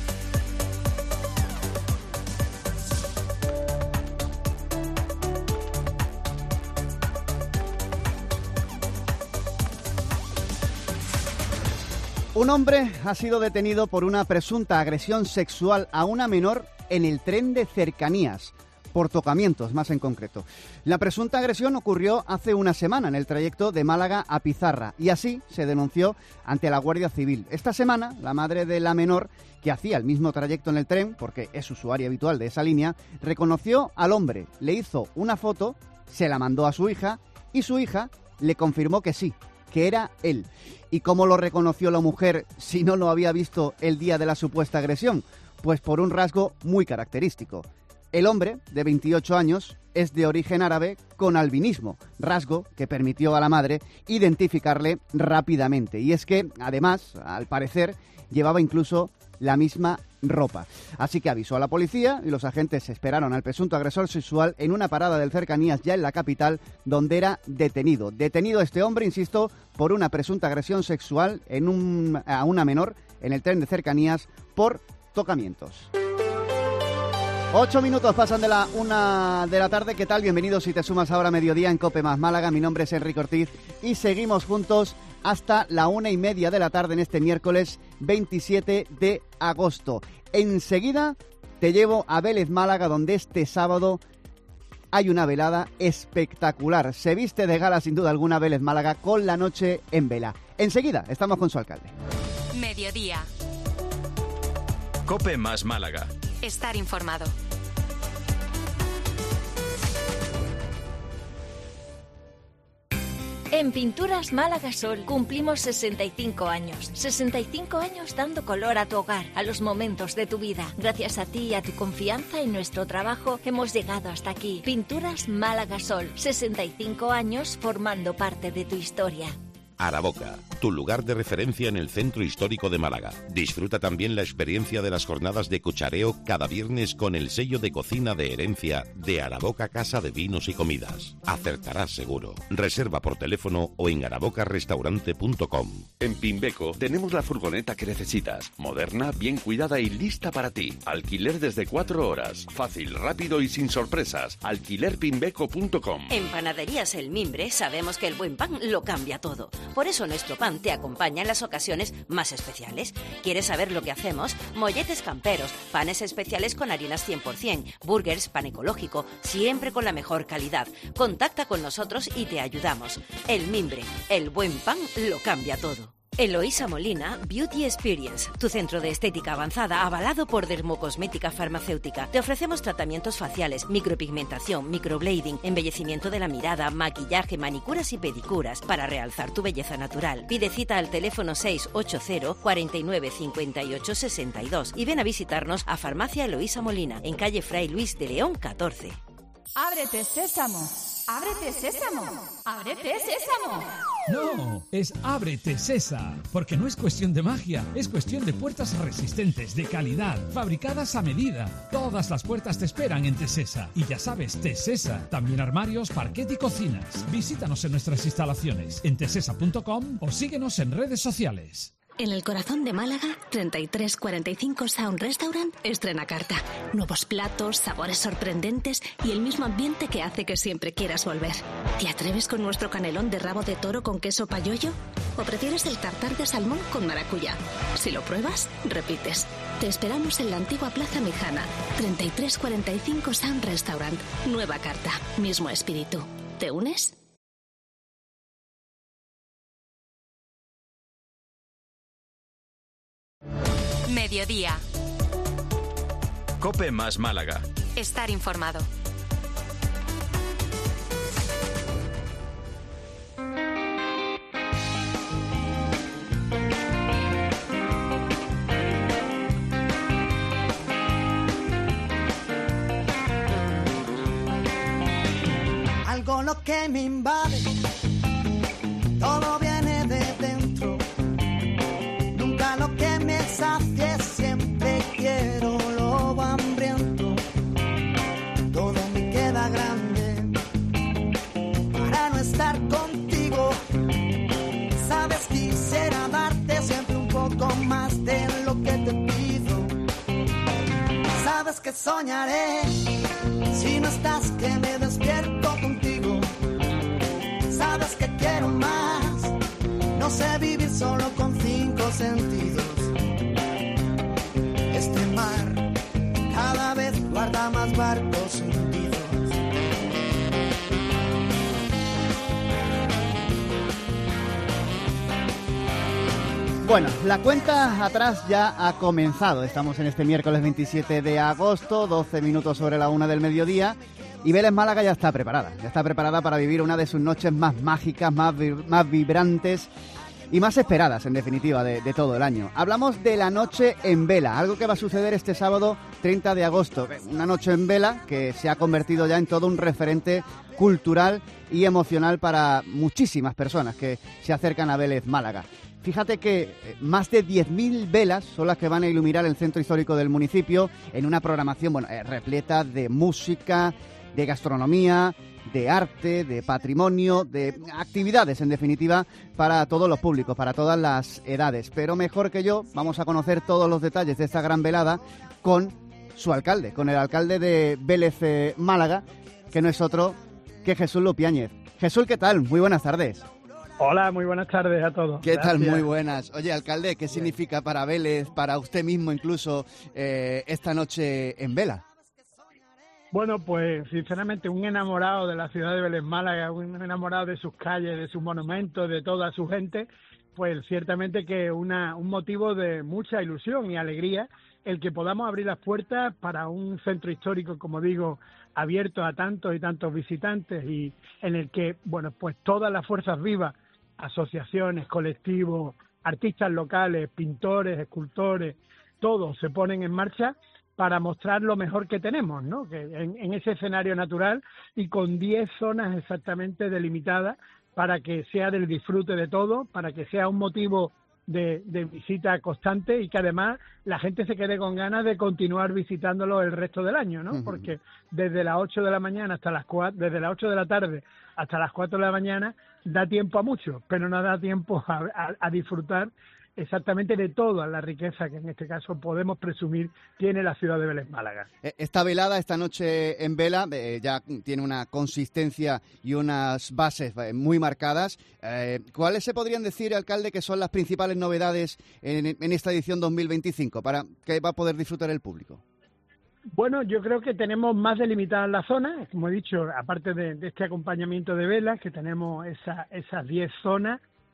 Un hombre ha sido detenido por una presunta agresión sexual a una menor en el tren de cercanías, por tocamientos más en concreto. La presunta agresión ocurrió hace una semana en el trayecto de Málaga a Pizarra y así se denunció ante la Guardia Civil. Esta semana, la madre de la menor, que hacía el mismo trayecto en el tren, porque es usuaria habitual de esa línea, reconoció al hombre, le hizo una foto, se la mandó a su hija y su hija le confirmó que sí, que era él. ¿Y cómo lo reconoció la mujer si no lo había visto el día de la supuesta agresión? Pues por un rasgo muy característico. El hombre, de veintiocho años, es de origen árabe con albinismo, rasgo que permitió a la madre identificarle rápidamente. Y es que, además, al parecer, llevaba incluso la misma ropa. Así que avisó a la policía y los agentes esperaron al presunto agresor sexual en una parada del Cercanías ya en la capital, donde era detenido. Detenido este hombre, insisto, por una presunta agresión sexual en un, a una menor en el tren de Cercanías por tocamientos. Ocho minutos pasan de la una de la tarde. ¿Qué tal? Bienvenidos si te sumas ahora a mediodía en COPE más Málaga. Mi nombre es Enrique Ortiz y seguimos juntos hasta la una y media de la tarde en este miércoles veintisiete de agosto. Enseguida te llevo a Vélez Málaga, donde este sábado hay una velada espectacular. Se viste de gala sin duda alguna Vélez Málaga con la noche en vela. Enseguida estamos con su alcalde. Mediodía. COPE más Málaga. Estar informado. En Pinturas Málaga Sol cumplimos sesenta y cinco años. sesenta y cinco años dando color a tu hogar, a los momentos de tu vida. Gracias a ti y a tu confianza en nuestro trabajo hemos llegado hasta aquí. Pinturas Málaga Sol. sesenta y cinco años formando parte de tu historia. Araboca, tu lugar de referencia en el centro histórico de Málaga. Disfruta también la experiencia de las jornadas de cuchareo cada viernes con el sello de cocina de herencia de Araboca Casa de Vinos y Comidas. Acertarás seguro. Reserva por teléfono o en araboca restaurante punto com. En Pimbeco tenemos la furgoneta que necesitas. Moderna, bien cuidada y lista para ti. Alquiler desde cuatro horas. Fácil, rápido y sin sorpresas. alquiler pimbeco punto com. En Panaderías El Mimbre sabemos que el buen pan lo cambia todo. Por eso nuestro pan te acompaña en las ocasiones más especiales. ¿Quieres saber lo que hacemos? Molletes camperos, panes especiales con harinas cien por ciento, burgers, pan ecológico, siempre con la mejor calidad. Contacta con nosotros y te ayudamos. El Mimbre, el buen pan lo cambia todo. Eloísa Molina Beauty Experience, tu centro de estética avanzada avalado por Dermocosmética Farmacéutica. Te ofrecemos tratamientos faciales, micropigmentación, microblading, embellecimiento de la mirada, maquillaje, manicuras y pedicuras para realzar tu belleza natural. Pide cita al teléfono seis ocho cero, cuatro nueve, cinco ocho, seis dos y ven a visitarnos a Farmacia Eloísa Molina, en calle Fray Luis de León catorce. ¡Ábrete, sésamo! ¡Ábrete, sésamo! ¡Ábrete, sésamo! No, es Ábrete Sesa, porque no es cuestión de magia, es cuestión de puertas resistentes, de calidad, fabricadas a medida. Todas las puertas te esperan en Tesesa. Y ya sabes, Tesesa, también armarios, parquet y cocinas. Visítanos en nuestras instalaciones, en tesesa punto com o síguenos en redes sociales. En el corazón de Málaga, treinta y tres cuarenta y cinco Sound Restaurant estrena carta. Nuevos platos, sabores sorprendentes y el mismo ambiente que hace que siempre quieras volver. ¿Te atreves con nuestro canelón de rabo de toro con queso payollo? ¿O prefieres el tartar de salmón con maracuyá? Si lo pruebas, repites. Te esperamos en la antigua Plaza Mijana. treinta y tres cuarenta y cinco Sound Restaurant. Nueva carta, mismo espíritu. ¿Te unes? Mediodía. COPE más Málaga. Estar informado. Algo lo que me invade, todo viene de dentro. Nunca lo que me sacie, siempre quiero lobo hambriento. Todo me queda grande para no estar contigo. Sabes, quisiera darte siempre un poco más de lo que te pido. Sabes que soñaré si no estás, que me despierto contigo. Sabes que quiero más, no sé vivir solo con cinco sentidos. Este mar cada vez guarda más barcos hundidos. Bueno, la cuenta atrás ya ha comenzado. Estamos en este miércoles veintisiete de agosto, doce minutos sobre la una del mediodía. Y Vélez Málaga ya está preparada. Ya está preparada para vivir una de sus noches más mágicas, más, vi- más vibrantes y más esperadas, en definitiva, de, de todo el año. Hablamos de la noche en vela, algo que va a suceder este sábado treinta de agosto. Una noche en vela que se ha convertido ya en todo un referente cultural y emocional para muchísimas personas que se acercan a Vélez Málaga. Fíjate que más de diez mil velas son las que van a iluminar el centro histórico del municipio en una programación bueno, eh, repleta de música, de gastronomía, de arte, de patrimonio, de actividades, en definitiva, para todos los públicos, para todas las edades. Pero mejor que yo, vamos a conocer todos los detalles de esta gran velada con su alcalde, con el alcalde de Vélez eh, Málaga, que no es otro que Jesús Lupiáñez. Jesús, ¿qué tal? Muy buenas tardes. Hola, muy buenas tardes a todos. ¿Qué Gracias. tal? Muy buenas. Oye, alcalde, ¿qué significa para Vélez, para usted mismo incluso, eh, esta noche en vela? Bueno, pues sinceramente un enamorado de la ciudad de Vélez Málaga, un enamorado de sus calles, de sus monumentos, de toda su gente, pues ciertamente que una, un motivo de mucha ilusión y alegría el que podamos abrir las puertas para un centro histórico, como digo, abierto a tantos y tantos visitantes y en el que, bueno, pues todas las fuerzas vivas, asociaciones, colectivos, artistas locales, pintores, escultores, todos se ponen en marcha para mostrar lo mejor que tenemos, ¿no? Que en, en ese escenario natural y con diez zonas exactamente delimitadas para que sea del disfrute de todo, para que sea un motivo de, de visita constante y que además la gente se quede con ganas de continuar visitándolo el resto del año, ¿no? Uh-huh. Porque desde las ocho de la mañana hasta las cuatro, desde las ocho de la tarde hasta las cuatro de la mañana da tiempo a mucho, pero no da tiempo a, a, a disfrutar exactamente de toda la riqueza que en este caso podemos presumir tiene la ciudad de Vélez Málaga. Esta velada, esta noche en vela, eh, ya tiene una consistencia y unas bases muy marcadas. Eh, ¿Cuáles se podrían decir, alcalde, que son las principales novedades en, en esta edición dos mil veinticinco para que va a poder disfrutar el público? Bueno, yo creo que tenemos más delimitadas las zonas, como he dicho, aparte de, de este acompañamiento de velas, que tenemos esa, esas diez zonas.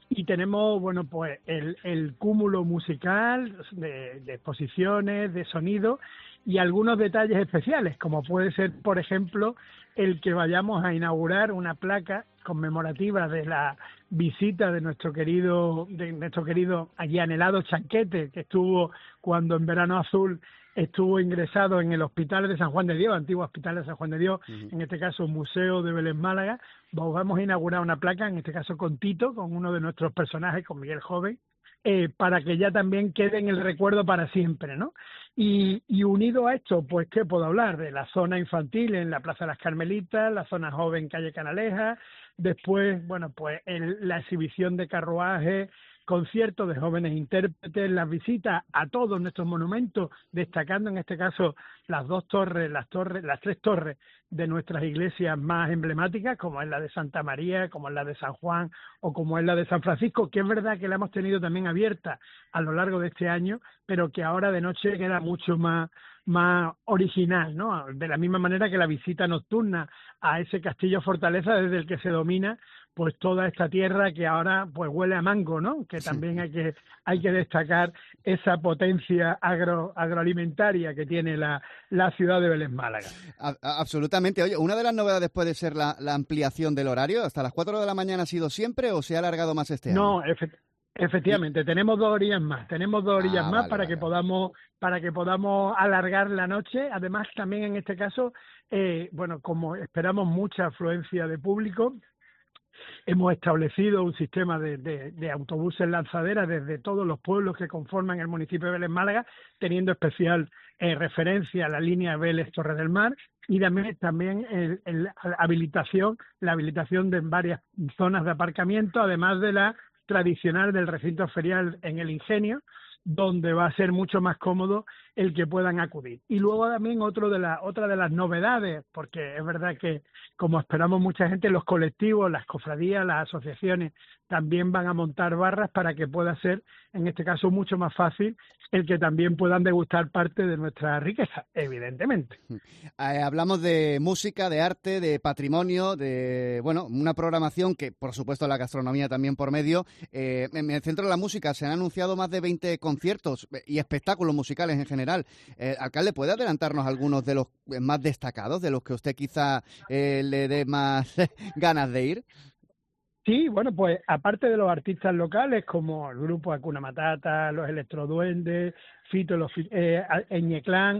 y tenemos, bueno, pues el, el cúmulo musical de, de exposiciones, de sonido y algunos detalles especiales, como puede ser, por ejemplo, el que vayamos a inaugurar una placa conmemorativa de la visita de nuestro querido, de nuestro querido allí anhelado Chanquete, que estuvo cuando en Verano Azul estuvo ingresado en el Hospital de San Juan de Dios, antiguo Hospital de San Juan de Dios, uh-huh. en este caso Museo de Vélez Málaga. Vamos a inaugurar una placa, en este caso con Tito, con uno de nuestros personajes, con Miguel Joven, eh, para que ya también quede en el recuerdo para siempre, ¿no? Y, y unido a esto, pues, ¿qué puedo hablar? De la zona infantil en la Plaza de las Carmelitas, la zona joven calle Canaleja, después, bueno, pues el, la exhibición de carruajes, conciertos de jóvenes intérpretes, las visitas a todos nuestros monumentos, destacando en este caso las dos torres, las torres, las tres torres de nuestras iglesias más emblemáticas, como es la de Santa María, como es la de San Juan o como es la de San Francisco, que es verdad que la hemos tenido también abierta a lo largo de este año, pero que ahora de noche queda mucho más más original, ¿no? De la misma manera que la visita nocturna a ese castillo fortaleza desde el que se domina pues toda esta tierra que ahora pues huele a mango, ¿no? Que también hay que hay que destacar esa potencia agro, agroalimentaria que tiene la, la ciudad de Vélez Málaga. A, a, absolutamente. Oye, una de las novedades puede ser la, la ampliación del horario. ¿Hasta las cuatro de la mañana ha sido siempre o se ha alargado más este año? No, efectivamente. Efectivamente, tenemos dos orillas más, tenemos dos orillas ah, más vale, para vale. que podamos para que podamos alargar la noche. Además, también en este caso, eh, bueno, como esperamos mucha afluencia de público, hemos establecido un sistema de, de, de autobuses lanzaderas desde todos los pueblos que conforman el municipio de Vélez Málaga, teniendo especial eh, referencia a la línea Vélez Torre del Mar, y también también el, el, la habilitación la habilitación de varias zonas de aparcamiento, además de la tradicional del recinto ferial en el Ingenio, donde va a ser mucho más cómodo el que puedan acudir. Y luego también otro de la, otra de las novedades, porque es verdad que como esperamos mucha gente, los colectivos, las cofradías, las asociaciones también van a montar barras para que pueda ser, en este caso, mucho más fácil el que también puedan degustar parte de nuestra riqueza, evidentemente. Eh, hablamos de música, de arte, de patrimonio, de, bueno, una programación que, por supuesto, la gastronomía también por medio. Eh, en el Centro de la Música se han anunciado más de veinte conciertos y espectáculos musicales en general. Eh, alcalde, ¿puede adelantarnos algunos de los más destacados, de los que usted quizá eh, le dé más ganas de ir? Sí, bueno, pues aparte de los artistas locales como el grupo Hakuna Matata, los Electroduendes, Fito, los eh, Eñeclán,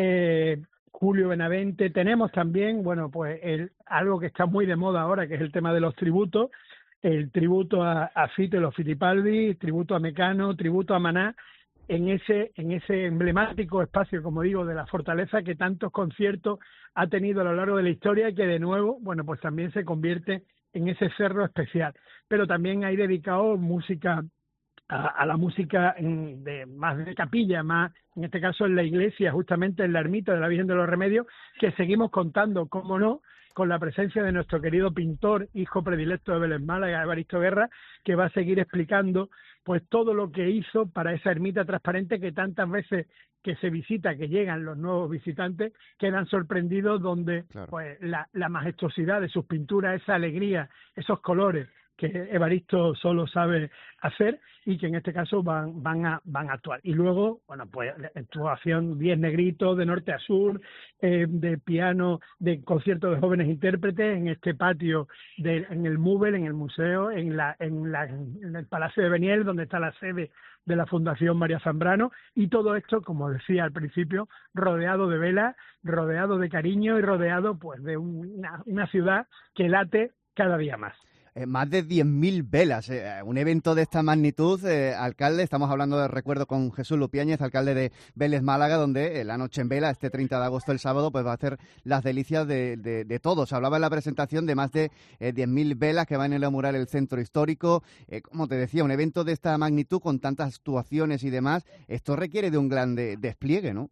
eh, Julio Benavente, tenemos también, bueno, pues el, algo que está muy de moda ahora, que es el tema de los tributos, el tributo a, a Fito y los Fitipaldi, tributo a Mecano, tributo a Maná, en ese en ese emblemático espacio, como digo, de la fortaleza que tantos conciertos ha tenido a lo largo de la historia y que de nuevo, bueno, pues también se convierte en ese cerro especial. Pero también hay dedicado música a, a la música en, de más de capilla, más en este caso en la iglesia, justamente en la ermita de la Virgen de los Remedios, que seguimos contando, cómo no, con la presencia de nuestro querido pintor, hijo predilecto de Vélez Málaga, Evaristo Guerra, que va a seguir explicando pues todo lo que hizo para esa ermita transparente que tantas veces que se visita, que llegan los nuevos visitantes, quedan sorprendidos, donde claro. pues la, la majestuosidad de sus pinturas, esa alegría, esos colores que Evaristo solo sabe hacer y que en este caso van van a van a actuar. Y luego, bueno, pues actuación diez negritos de norte a sur, eh, de piano, de conciertos de jóvenes intérpretes en este patio, de, en el Mubel, en el museo, en la en la en el Palacio de Beniel, donde está la sede de la Fundación María Zambrano, y todo esto, como decía al principio, rodeado de velas, rodeado de cariño y rodeado pues de una, una ciudad que late cada día más. Eh, más de diez mil velas, eh, un evento de esta magnitud, eh, alcalde, estamos hablando de recuerdo con Jesús Lupiáñez, alcalde de Vélez Málaga, donde eh, la noche en vela, este treinta de agosto, el sábado, pues va a hacer las delicias de, de, de todos. Hablaba en la presentación de más de eh, diez mil velas que van a inaugurar el centro histórico. Eh, como te decía, un evento de esta magnitud con tantas actuaciones y demás, esto requiere de un gran de, despliegue, ¿no?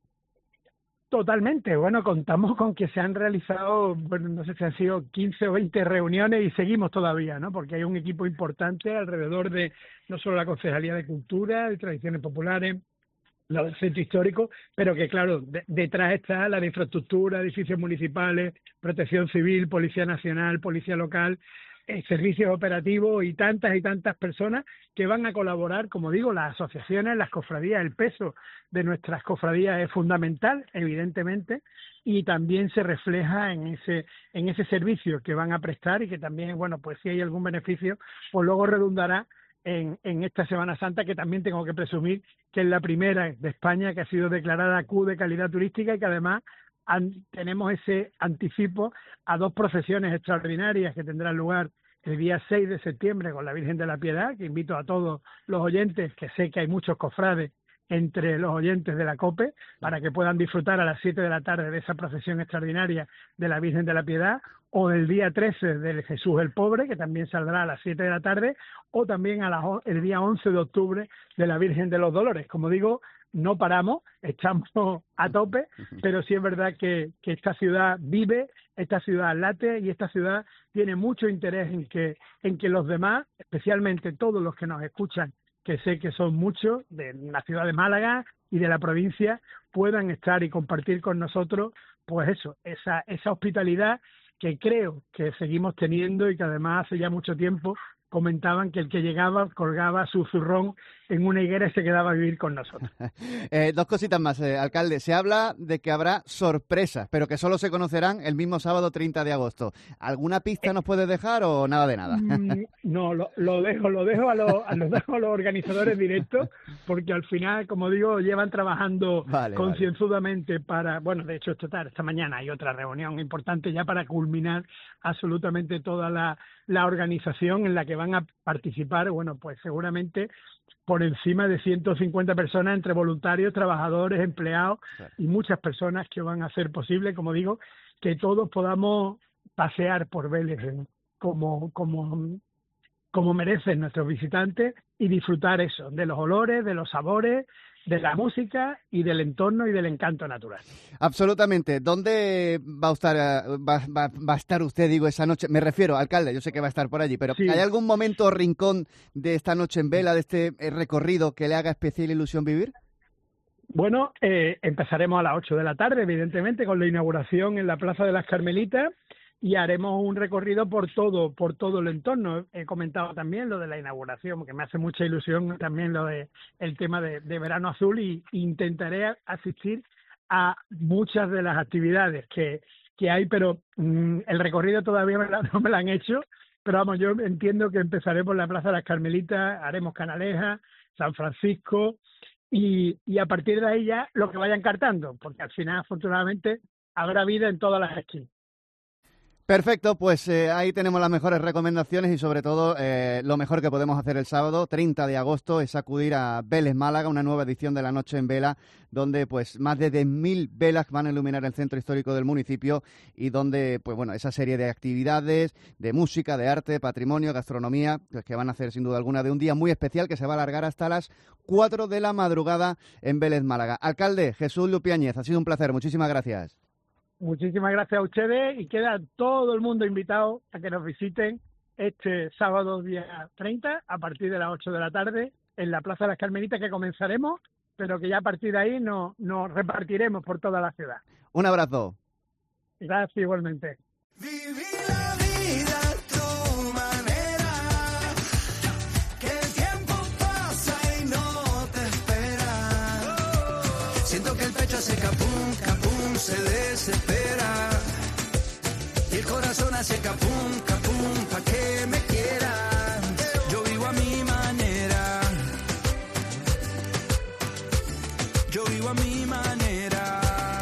Totalmente. Bueno, contamos con que se han realizado, bueno, no sé si han sido quince o veinte reuniones y seguimos todavía, ¿no? Porque hay un equipo importante alrededor de no solo la Concejalía de Cultura, de Tradiciones Populares, la del Centro Histórico, pero que, claro, de, detrás está la de Infraestructura, edificios municipales, Protección Civil, Policía Nacional, Policía Local, eh, servicios operativos y tantas y tantas personas que van a colaborar, como digo, las asociaciones, las cofradías. El peso de nuestras cofradías es fundamental, evidentemente, y también se refleja en ese en ese servicio que van a prestar y que también, bueno, pues si hay algún beneficio, pues luego redundará en, en esta Semana Santa, que también tengo que presumir que es la primera de España que ha sido declarada Q de calidad turística y que además an, tenemos ese anticipo a dos procesiones extraordinarias que tendrán lugar el día seis de septiembre con la Virgen de la Piedad, que invito a todos los oyentes, que sé que hay muchos cofrades entre los oyentes de la COPE, para que puedan disfrutar a las siete de la tarde de esa procesión extraordinaria de la Virgen de la Piedad, o del día trece del Jesús el Pobre, que también saldrá a las siete de la tarde, o también a las, el día once de octubre de la Virgen de los Dolores. Como digo, no paramos, estamos a tope, pero sí es verdad que, que esta ciudad vive, esta ciudad late y esta ciudad tiene mucho interés en que, en que los demás, especialmente todos los que nos escuchan, que sé que son muchos, de la ciudad de Málaga y de la provincia, puedan estar y compartir con nosotros, pues eso, esa, esa hospitalidad que creo que seguimos teniendo y que además hace ya mucho tiempo comentaban que el que llegaba colgaba su zurrón en una higuera y se quedaba a vivir con nosotros. eh, dos cositas más, eh, alcalde. Se habla de que habrá sorpresas, pero que solo se conocerán el mismo sábado treinta de agosto. ¿Alguna pista nos puedes dejar o nada de nada? No, lo, lo dejo, lo dejo a los, a los, dejo a los organizadores directos, porque al final, como digo, llevan trabajando vale, concienzudamente vale. para, bueno, de hecho esta tarde, esta mañana hay otra reunión importante ya para culminar absolutamente toda la, la organización en la que van a participar, bueno, pues seguramente por encima de ciento cincuenta personas entre voluntarios, trabajadores, empleados claro. y muchas personas que van a hacer posible, como digo, que todos podamos pasear por Vélez como, como, como merecen nuestros visitantes y disfrutar eso, de los olores, de los sabores, de la música y del entorno y del encanto natural. Absolutamente. ¿Dónde va a estar va, va, va a estar usted, digo, esa noche? Me refiero, alcalde, yo sé que va a estar por allí, pero sí. ¿hay algún momento o rincón de esta noche en vela, de este recorrido, que le haga especial ilusión vivir? Bueno, eh, empezaremos a las ocho de la tarde, evidentemente, con la inauguración en la Plaza de las Carmelitas, y haremos un recorrido por todo por todo el entorno. He comentado también lo de la inauguración, porque me hace mucha ilusión también lo de el tema de, de Verano Azul, y intentaré asistir a muchas de las actividades que, que hay, pero mmm, el recorrido todavía me la, no me lo han hecho, pero vamos, yo entiendo que empezaré por la Plaza de las Carmelitas, haremos Canalejas, San Francisco, y, y a partir de ahí ya lo que vayan cartando, porque al final, afortunadamente, habrá vida en todas las esquinas. Perfecto, pues eh, ahí tenemos las mejores recomendaciones y sobre todo eh, lo mejor que podemos hacer el sábado treinta de agosto es acudir a Vélez Málaga, una nueva edición de la Noche en Vela, donde pues más de diez mil velas van a iluminar el centro histórico del municipio y donde pues bueno, esa serie de actividades, de música, de arte, patrimonio, gastronomía, pues, que van a hacer sin duda alguna de un día muy especial que se va a alargar hasta las cuatro de la madrugada en Vélez Málaga. Alcalde Jesús Lupiáñez, ha sido un placer, muchísimas gracias. Muchísimas gracias a ustedes y queda todo el mundo invitado a que nos visiten este sábado día treinta a partir de las ocho de la tarde en la Plaza de las Carmelitas, que comenzaremos, pero que ya a partir de ahí nos, nos repartiremos por toda la ciudad. Un abrazo. Gracias igualmente. Siento que el pecho hace capum, capum, se desespera. Y el corazón hace capum, capum, pa' que me quieran. Yo vivo a mi manera. Yo vivo a mi manera.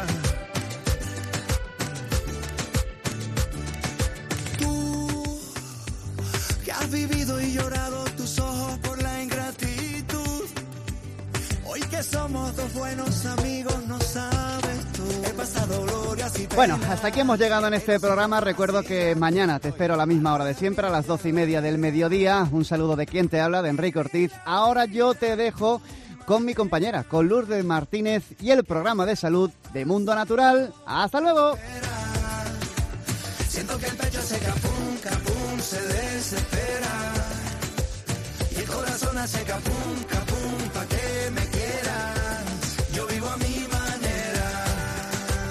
Tú, que has vivido y llorado tus ojos por la ingratitud. Hoy que somos dos buenos amigos, no sabes tú. He pasado glorias y penas. Bueno, hasta aquí hemos llegado en este programa. Recuerdo que mañana te espero a la misma hora de siempre, a las doce y media del mediodía. Un saludo de quien te habla, de Enrique Ortiz. Ahora yo te dejo con mi compañera, con Lourdes Martínez y el programa de salud de Mundo Natural. ¡Hasta luego! Siento que el pecho hace capum, capum, se desespera. Y el corazón hace capum, capum, pa' que me quieras. Yo vivo a mi manera.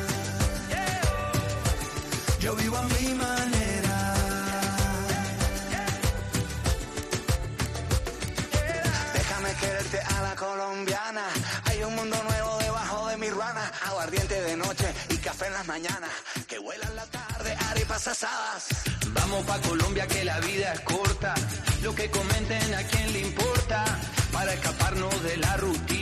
Yo vivo a mi manera. un mundo nuevo debajo de mi ruana. Aguardiente de noche y café en las mañanas. Que vuelan la tarde, arepas asadas. Vamos pa' Colombia que la vida es corta. Lo que comenten a quién le importa. Para escaparnos de la rutina.